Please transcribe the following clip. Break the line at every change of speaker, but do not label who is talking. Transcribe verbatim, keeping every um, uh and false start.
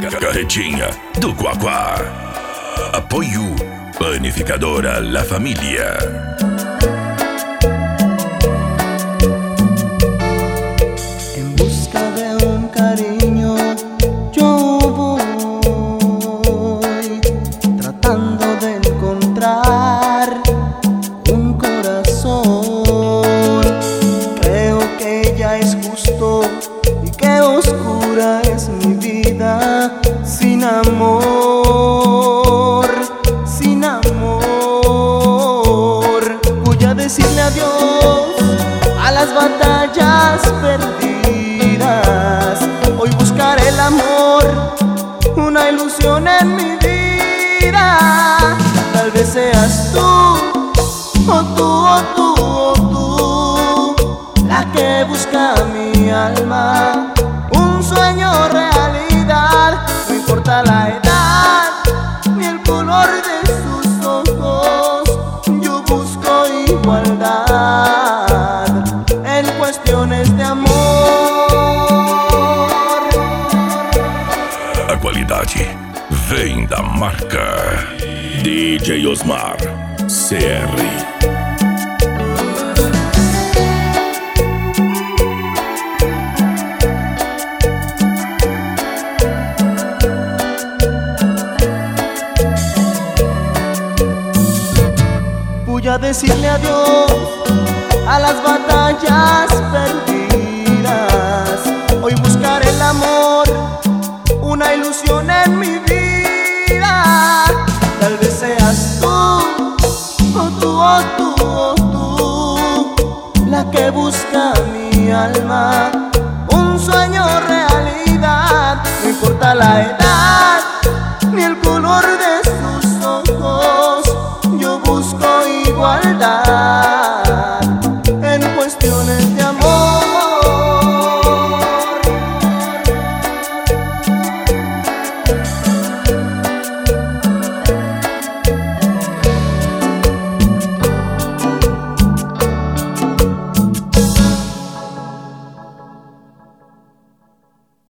Carretinha do Quaquá. Apoio Panificadora La Família.
En busca de un cariño yo voy, tratando de encontrar un corazón. Creo que ya es justo y que oscura es mi vida sin amor, sin amor. Voy a decirle adiós a las batallas perdidas. Hoy buscaré el amor, una ilusión en mi vida. Tal vez seas tú, o tú, o tú, o tú, la que busca mi alma, un sueño realidad. No importa la edad ni el color de sus ojos, yo busco igualdad en cuestiones de amor.
A qualidade vem da marca D J Osmar C R.
Voy a decirle adiós a las batallas perdidas. Hoy buscaré el amor, una ilusión en mi vida. Tal vez seas tú, o tú, o tú, o tú, la que busca mi alma, un sueño realidad. No importa la edad ni el color de sus ojos, yo busco igualdad